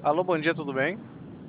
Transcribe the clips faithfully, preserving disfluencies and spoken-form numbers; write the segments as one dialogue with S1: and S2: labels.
S1: Alô, bom dia, tudo bem?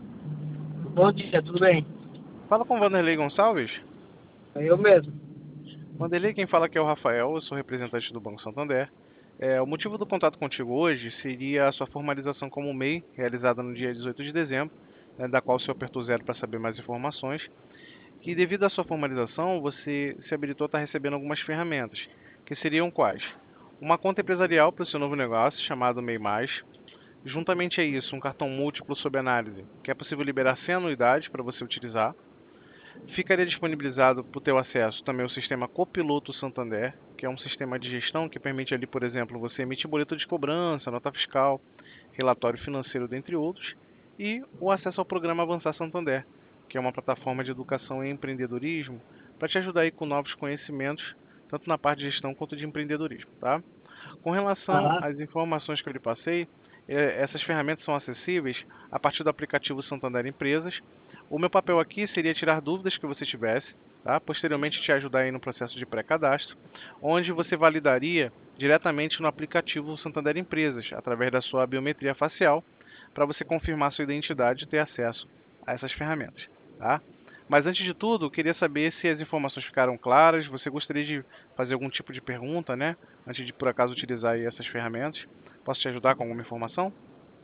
S2: Bom dia, tudo bem?
S1: Fala com Vanderlei Gonçalves.
S2: É eu mesmo.
S1: Vanderlei, quem fala aqui é o Rafael, eu sou representante do Banco Santander. É, o motivo do contato contigo hoje seria a sua formalização como M E I, realizada no dia dezoito de dezembro, né, da qual o senhor apertou zero para saber mais informações, que devido à sua formalização, você se habilitou a estar recebendo algumas ferramentas, que seriam quais? Uma conta empresarial para o seu novo negócio, chamado M E I Mais. Juntamente a isso, um cartão múltiplo sob análise, que é possível liberar sem anuidade para você utilizar. Ficaria disponibilizado para o teu acesso também o sistema Copiloto Santander, que é um sistema de gestão que permite ali, por exemplo, você emitir boleto de cobrança, nota fiscal, relatório financeiro, dentre outros, e o acesso ao programa Avançar Santander, que é uma plataforma de educação e empreendedorismo para te ajudar aí com novos conhecimentos, tanto na parte de gestão quanto de empreendedorismo, tá? Com relação
S2: Aham.
S1: às informações que eu lhe passei, eh, essas ferramentas são acessíveis a partir do aplicativo Santander Empresas. O meu papel aqui seria tirar dúvidas que você tivesse, tá? Posteriormente te ajudar aí no processo de pré-cadastro, onde você validaria diretamente no aplicativo Santander Empresas, através da sua biometria facial, para você confirmar sua identidade e ter acesso a essas ferramentas, tá? Mas antes de tudo, eu queria saber se as informações ficaram claras. Você gostaria de fazer algum tipo de pergunta, né? Antes de por acaso utilizar aí essas ferramentas. Posso te ajudar com alguma informação?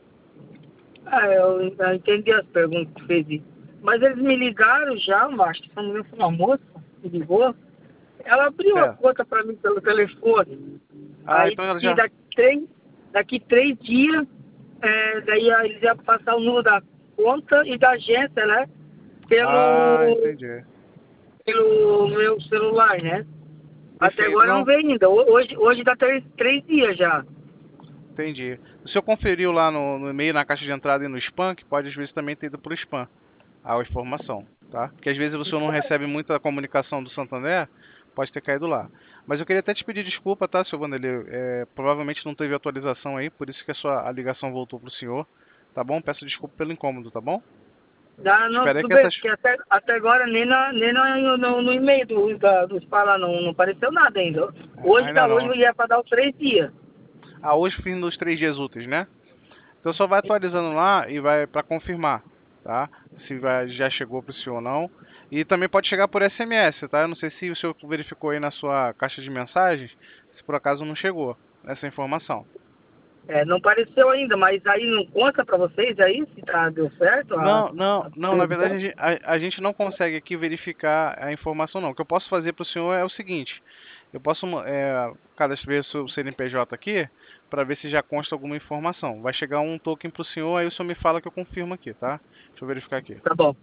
S2: Ah, eu eu entendi as perguntas que fez. aí. Mas eles me ligaram já, macho. Se não me engano, foi uma moça que me ligou. Ela abriu a
S1: Certo.
S2: conta para mim pelo telefone.
S1: Ah,
S2: Aí
S1: então
S2: disse
S1: ela
S2: que
S1: já.
S2: daqui três, daqui três dias, é, daí eles iam passar o número da conta e da agência, né?
S1: Ah,
S2: Pelo,
S1: entendi.
S2: pelo meu celular, né? Até
S1: Perfeito.
S2: agora não
S1: Não,
S2: veio ainda. Ho- Hoje, hoje dá três, três dias já.
S1: entendi. O senhor conferiu lá no, no e-mail, na caixa de entrada e no spam, que pode às vezes também ter ido para o spam a informação, tá? Porque às vezes o senhor não recebe muita comunicação do Santander, pode ter caído lá. Mas eu queria até te pedir desculpa, tá, seu Vanderlei? É, provavelmente não teve atualização aí, por isso que a sua a ligação voltou para o senhor, tá bom? Peço desculpa pelo incômodo, tá bom?
S2: Dá, não,
S1: Espero aí
S2: tudo
S1: que
S2: bem,
S1: essas.
S2: porque até, até agora nem, na, nem na, no, no e-mail do, da, dos falar não, não apareceu nada ainda. Hoje
S1: Ainda
S2: tá, hoje
S1: não.
S2: ia para dar os três dias.
S1: Ah, hoje fim dos três dias úteis, né? Então só vai atualizando lá e vai para confirmar, tá? Se vai, já chegou para o senhor ou não. E também pode chegar por S M S, tá? Eu não sei se o senhor verificou aí na sua caixa de mensagens, se por acaso não chegou essa informação.
S2: É, não apareceu ainda, mas aí não conta para vocês aí se tá, deu certo a,
S1: Não, não,
S2: a
S1: não, na verdade
S2: distribuição?
S1: a, gen- a- a gente não consegue aqui verificar a informação não. O que eu posso fazer para o senhor é o seguinte, eu posso é, cadastrar o seu C N P J aqui para ver se já consta alguma informação. Vai chegar um token para o senhor, aí o senhor me fala que eu confirmo aqui, tá? Deixa eu verificar aqui.
S2: Tá bom.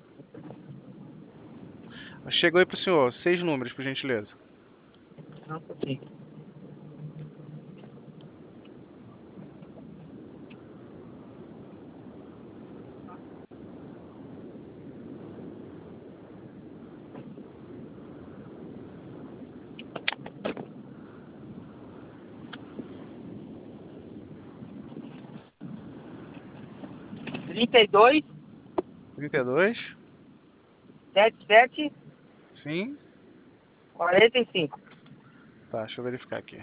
S1: Chegou aí pro senhor, seis números, por gentileza.
S2: Não, sim. trinta e dois,
S1: trinta e dois,
S2: setenta e sete,
S1: sim.
S2: quarenta e cinco.
S1: Tá, deixa eu verificar aqui.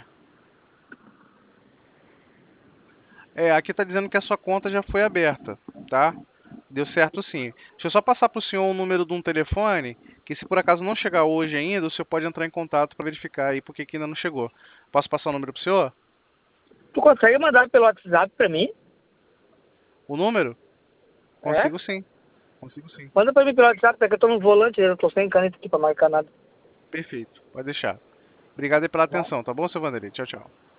S1: É, aqui tá dizendo que a sua conta já foi aberta, tá? Deu certo sim. Deixa eu só passar pro senhor o número de um telefone, que se por acaso não chegar hoje ainda, o senhor pode entrar em contato para verificar aí porque que ainda não chegou. Posso passar o número pro senhor?
S2: Tu consegue mandar pelo WhatsApp para mim?
S1: O número?
S2: É?
S1: Consigo sim, consigo sim.
S2: Manda para mim pelo WhatsApp, porque eu tô no volante, eu tô sem caneta aqui para marcar nada.
S1: Perfeito, pode deixar. Obrigado aí pela atenção, tá bom, seu Vanderlei? Tchau, tchau.